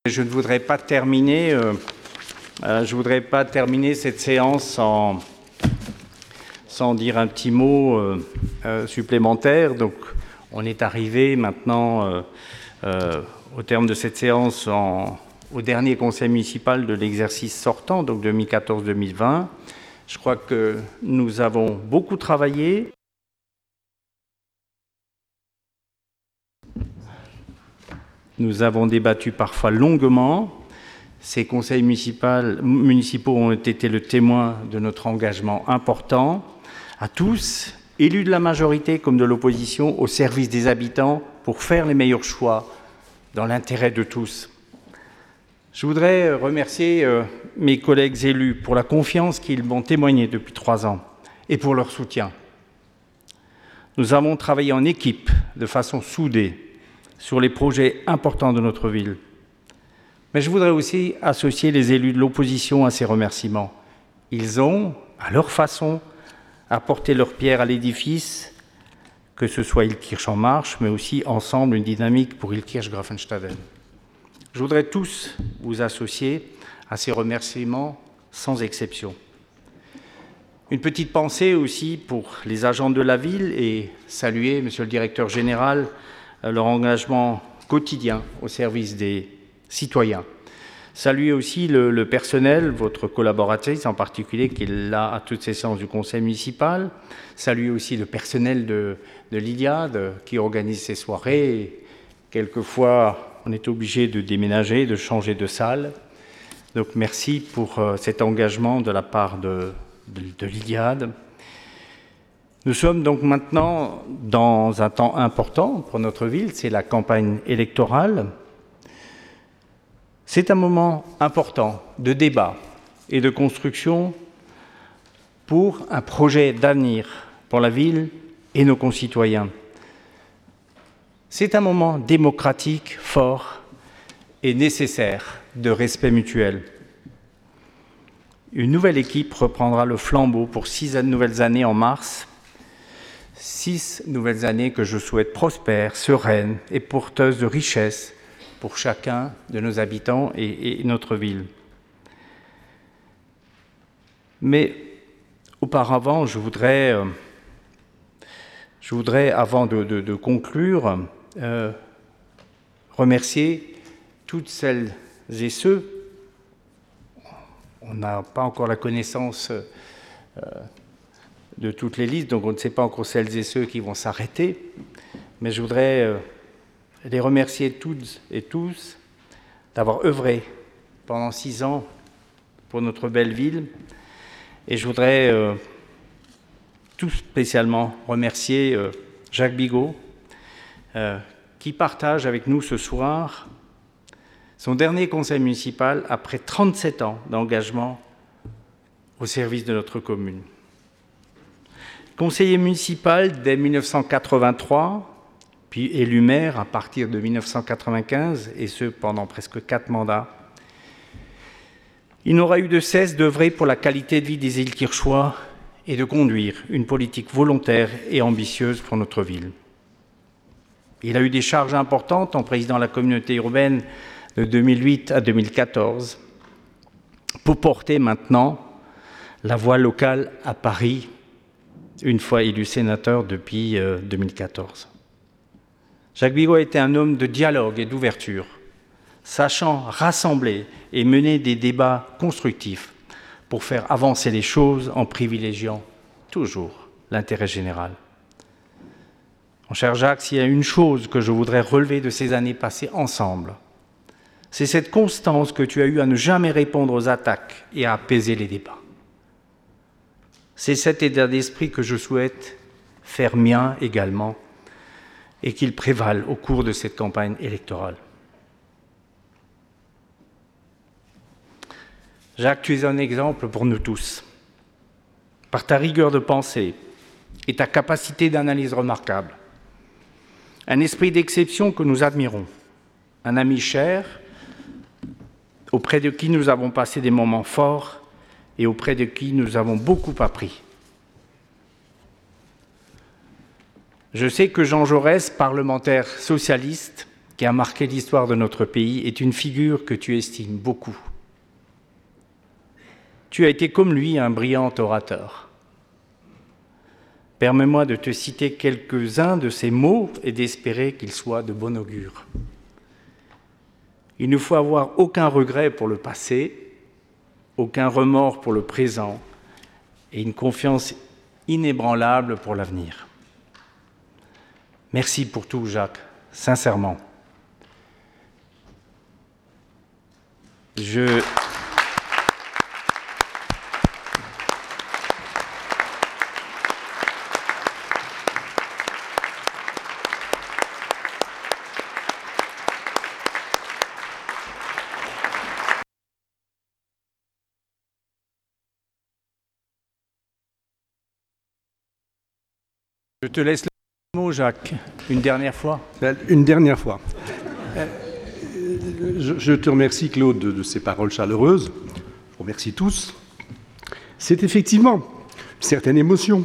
Je ne voudrais pas terminer, cette séance sans dire un petit mot supplémentaire. Donc, on est arrivé maintenant au terme de cette séance au dernier conseil municipal de l'exercice sortant, donc 2014-2020. Je crois que nous avons beaucoup travaillé. Nous avons débattu parfois longuement. Ces conseils municipaux ont été le témoin de notre engagement important, à tous, élus de la majorité comme de l'opposition, au service des habitants, pour faire les meilleurs choix dans l'intérêt de tous. Je voudrais remercier mes collègues élus pour la confiance qu'ils m'ont témoignée depuis 3 ans et pour leur soutien. Nous avons travaillé en équipe, de façon soudée, sur les projets importants de notre ville. Mais je voudrais aussi associer les élus de l'opposition à ces remerciements. Ils ont, à leur façon, apporté leur pierre à l'édifice, que ce soit Illkirch en marche, mais aussi ensemble une dynamique pour Illkirch-Grafenstaden. Je voudrais tous vous associer à ces remerciements sans exception. Une petite pensée aussi pour les agents de la ville et saluer, Monsieur le Directeur Général, leur engagement quotidien au service des citoyens. Saluer aussi le personnel, votre collaboratrice en particulier, qui est là à toutes ces séances du conseil municipal. Saluer aussi le personnel de l'Iliade qui organise ces soirées. Quelquefois, on est obligé de déménager, de changer de salle. Donc merci pour cet engagement de la part de l'Iliade. Nous sommes donc maintenant dans un temps important pour notre ville, c'est la campagne électorale. C'est un moment important de débat et de construction pour un projet d'avenir pour la ville et nos concitoyens. C'est un moment démocratique, fort et nécessaire de respect mutuel. Une nouvelle équipe reprendra le flambeau pour 6 nouvelles années en mars. 6 nouvelles années que je souhaite prospères, sereines et porteuses de richesse pour chacun de nos habitants et notre ville. Mais auparavant, je voudrais avant de conclure, remercier toutes celles et ceux, on n'a pas encore la connaissance de toutes les listes, donc on ne sait pas encore celles et ceux qui vont s'arrêter, mais je voudrais les remercier toutes et tous d'avoir œuvré pendant 6 ans pour notre belle ville, et je voudrais tout spécialement remercier Jacques Bigot, qui partage avec nous ce soir son dernier conseil municipal après 37 ans d'engagement au service de notre commune. Conseiller municipal dès 1983, puis élu maire à partir de 1995, et ce pendant presque 4 mandats. Il n'aura eu de cesse d'œuvrer pour la qualité de vie des Illkirchois et de conduire une politique volontaire et ambitieuse pour notre ville. Il a eu des charges importantes en présidant la communauté urbaine de 2008 à 2014 pour porter maintenant la voix locale à Paris, une fois élu sénateur depuis 2014. Jacques Bigot a été un homme de dialogue et d'ouverture, sachant rassembler et mener des débats constructifs pour faire avancer les choses en privilégiant toujours l'intérêt général. Mon cher Jacques, s'il y a une chose que je voudrais relever de ces années passées ensemble, c'est cette constance que tu as eue à ne jamais répondre aux attaques et à apaiser les débats. C'est cet état d'esprit que je souhaite faire mien également et qu'il prévale au cours de cette campagne électorale. Jacques, tu es un exemple pour nous tous. Par ta rigueur de pensée et ta capacité d'analyse remarquable, un esprit d'exception que nous admirons, un ami cher, auprès de qui nous avons passé des moments forts et auprès de qui nous avons beaucoup appris. Je sais que Jean Jaurès, parlementaire socialiste, qui a marqué l'histoire de notre pays, est une figure que tu estimes beaucoup. Tu as été comme lui un brillant orateur. Permets-moi de te citer quelques-uns de ces mots et d'espérer qu'ils soient de bon augure. Il ne faut avoir aucun regret pour le passé, aucun remords pour le présent et une confiance inébranlable pour l'avenir. Merci pour tout, Jacques, sincèrement. Je te laisse le mot, Jacques, une dernière fois. Une dernière fois. Je te remercie, Claude, de ces paroles chaleureuses. Je vous remercie tous. C'est effectivement une certaine émotion.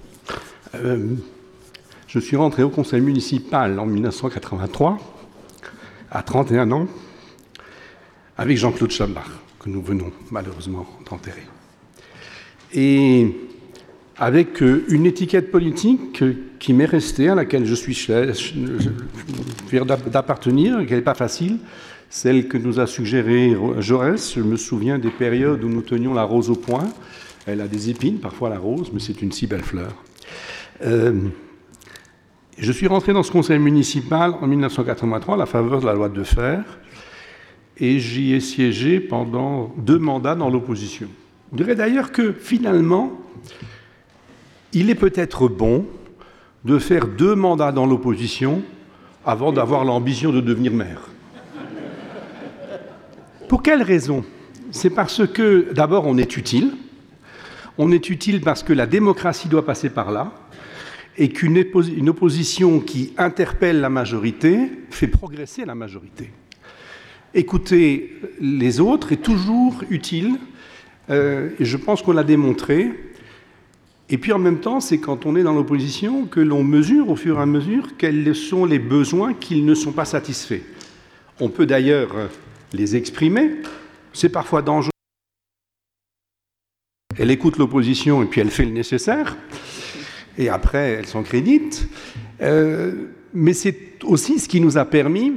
Je suis rentré au conseil municipal en 1983, à 31 ans, avec Jean-Claude Chambard, que nous venons malheureusement d'enterrer. Et avec une étiquette politique qui m'est restée, à laquelle je suis fier d'appartenir, qui n'est pas facile, celle que nous a suggérée Jaurès. Je me souviens des périodes où nous tenions la rose au poing. Elle a des épines, parfois la rose, mais c'est une si belle fleur. Je suis rentré dans ce conseil municipal en 1983, à la faveur de la loi de Fer, et j'y ai siégé pendant 2 mandats dans l'opposition. Je dirais d'ailleurs que finalement, il est peut-être bon de faire 2 mandats dans l'opposition avant d'avoir l'ambition de devenir maire. Pour quelle raison? C'est parce que, d'abord, on est utile. On est utile parce que la démocratie doit passer par là et qu'une opposition qui interpelle la majorité fait progresser la majorité. Écouter les autres est toujours utile, et je pense qu'on l'a démontré. Et puis en même temps, c'est quand on est dans l'opposition que l'on mesure au fur et à mesure quels sont les besoins qui ne sont pas satisfaits. On peut d'ailleurs les exprimer, c'est parfois dangereux. Elle écoute l'opposition et puis elle fait le nécessaire, et après elle s'en crédite. Mais c'est aussi ce qui nous a permis,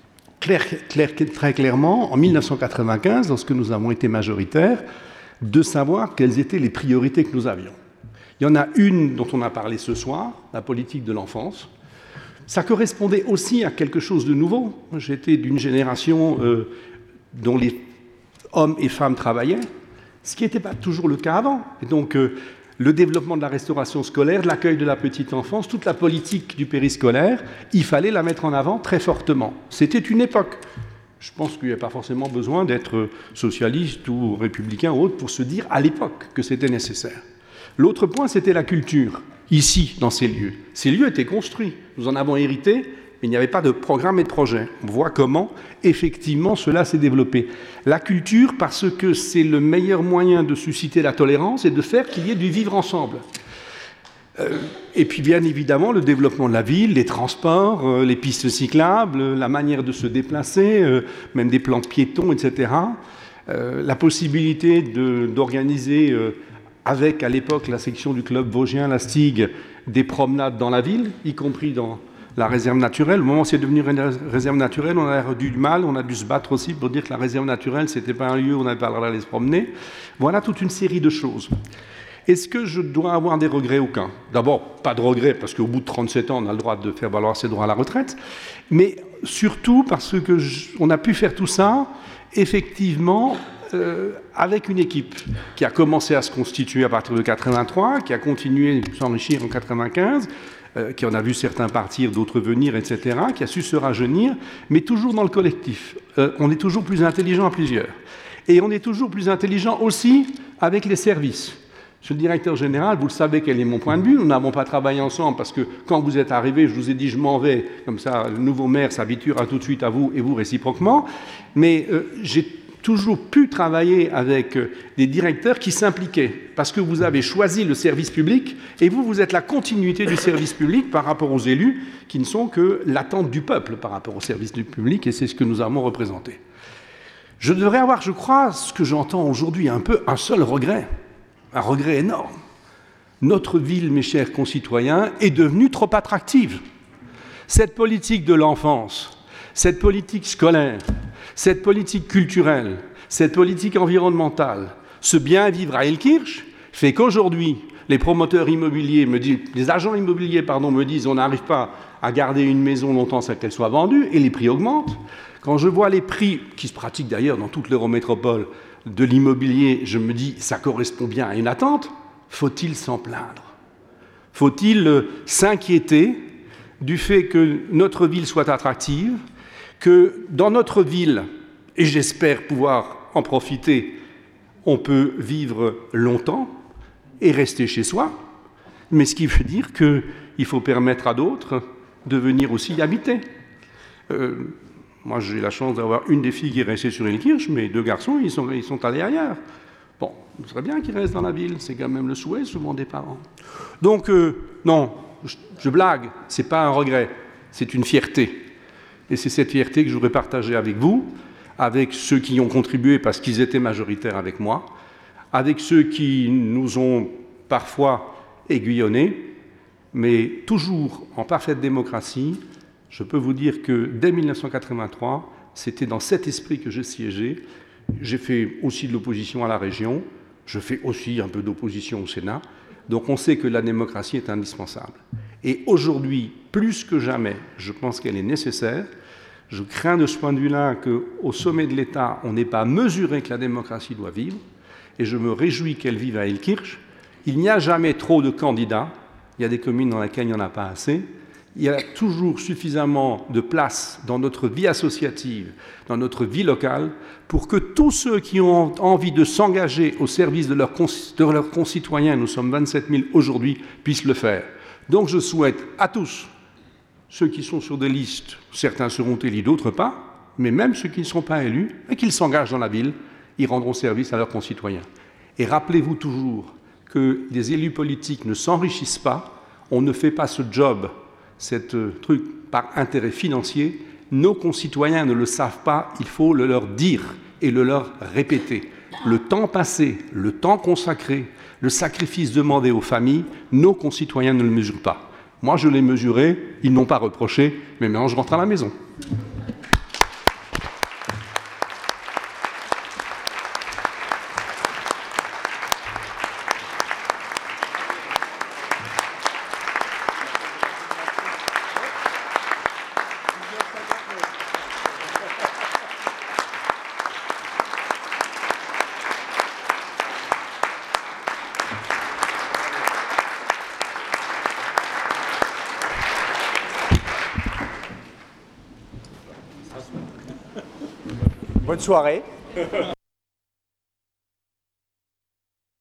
très clairement, en 1995, lorsque nous avons été majoritaires, de savoir quelles étaient les priorités que nous avions. Il y en a une dont on a parlé ce soir, la politique de l'enfance. Ça correspondait aussi à quelque chose de nouveau. J'étais d'une génération dont les hommes et femmes travaillaient, ce qui n'était pas toujours le cas avant. Et donc, le développement de la restauration scolaire, de l'accueil de la petite enfance, toute la politique du périscolaire, il fallait la mettre en avant très fortement. C'était une époque. Je pense qu'il n'y a pas forcément besoin d'être socialiste ou républicain ou autre pour se dire à l'époque que c'était nécessaire. L'autre point, c'était la culture, ici, dans ces lieux. Ces lieux étaient construits, nous en avons hérité, mais il n'y avait pas de programme et de projet. On voit comment, effectivement, cela s'est développé. La culture, parce que c'est le meilleur moyen de susciter la tolérance et de faire qu'il y ait du vivre ensemble. Et puis, bien évidemment, le développement de la ville, les transports, les pistes cyclables, la manière de se déplacer, même des plans de piétons, etc. La possibilité d'organiser... avec, à l'époque, la section du club vosgien, la Stigue, des promenades dans la ville, y compris dans la réserve naturelle. Au moment où c'est devenu une réserve naturelle, on a eu du mal, on a dû se battre aussi pour dire que la réserve naturelle, ce n'était pas un lieu où on n'avait pas le droit d'aller se promener. Voilà toute une série de choses. Est-ce que je dois avoir des regrets? Aucun. D'abord, pas de regrets, parce qu'au bout de 37 ans, on a le droit de faire valoir ses droits à la retraite, mais surtout parce qu'on a pu faire tout ça, effectivement, avec une équipe qui a commencé à se constituer à partir de 83, qui a continué de s'enrichir en 95, qui en a vu certains partir, d'autres venir, etc., qui a su se rajeunir, mais toujours dans le collectif. On est toujours plus intelligent à plusieurs. Et on est toujours plus intelligent aussi avec les services. Monsieur le directeur général, vous le savez quel est mon point de vue. Nous n'avons pas travaillé ensemble parce que quand vous êtes arrivé, je vous ai dit je m'en vais. Comme ça, le nouveau maire s'habituera tout de suite à vous et vous réciproquement. Mais j'ai toujours pu travailler avec des directeurs qui s'impliquaient, parce que vous avez choisi le service public, et vous êtes la continuité du service public par rapport aux élus, qui ne sont que l'attente du peuple par rapport au service du public, et c'est ce que nous avons représenté. Je devrais avoir, je crois, ce que j'entends aujourd'hui un peu, un seul regret, un regret énorme. Notre ville, mes chers concitoyens, est devenue trop attractive. Cette politique de l'enfance, cette politique scolaire, cette politique culturelle, cette politique environnementale, ce bien vivre à Illkirch, fait qu'aujourd'hui, les promoteurs immobiliers me disent, les agents immobiliers, me disent, on n'arrive pas à garder une maison longtemps sans qu'elle soit vendue, et les prix augmentent. Quand je vois les prix, qui se pratiquent d'ailleurs dans toute l'eurométropole, de l'immobilier, je me dis, ça correspond bien à une attente. Faut-il s'en plaindre? Faut-il s'inquiéter du fait que notre ville soit attractive, que dans notre ville, et j'espère pouvoir en profiter, on peut vivre longtemps et rester chez soi, mais ce qui veut dire qu'il faut permettre à d'autres de venir aussi y habiter. Moi, j'ai la chance d'avoir une des filles qui est restée sur Illkirch, mais 2 garçons, ils sont allés ailleurs. Bon, ce serait bien qu'ils restent dans la ville, c'est quand même le souhait souvent des parents. Donc, non, je blague, ce n'est pas un regret, c'est une fierté. Et c'est cette fierté que je voudrais partager avec vous, avec ceux qui ont contribué parce qu'ils étaient majoritaires avec moi, avec ceux qui nous ont parfois aiguillonnés, mais toujours en parfaite démocratie. Je peux vous dire que dès 1983, c'était dans cet esprit que je siégeais. J'ai fait aussi de l'opposition à la région, je fais aussi un peu d'opposition au Sénat, donc on sait que la démocratie est indispensable. Et aujourd'hui, plus que jamais, je pense qu'elle est nécessaire. Je crains de ce point de vue-là qu'au sommet de l'État, on n'ait pas mesuré que la démocratie doit vivre, et je me réjouis qu'elle vive à Illkirch. Il n'y a jamais trop de candidats, il y a des communes dans lesquelles il n'y en a pas assez. Il y a toujours suffisamment de place dans notre vie associative, dans notre vie locale, pour que tous ceux qui ont envie de s'engager au service de leurs concitoyens, nous sommes 27 000 aujourd'hui, puissent le faire. Donc je souhaite à tous, ceux qui sont sur des listes, certains seront élus, d'autres pas, mais même ceux qui ne seront pas élus, et qu'ils s'engagent dans la ville, ils rendront service à leurs concitoyens. Et rappelez-vous toujours que les élus politiques ne s'enrichissent pas, on ne fait pas ce job, cette truc par intérêt financier. Nos concitoyens ne le savent pas, il faut le leur dire et le leur répéter. Le temps passé, le temps consacré, le sacrifice demandé aux familles, nos concitoyens ne le mesurent pas. Moi, je l'ai mesuré, ils n'ont pas reproché, mais maintenant je rentre à la maison. Bonne soirée.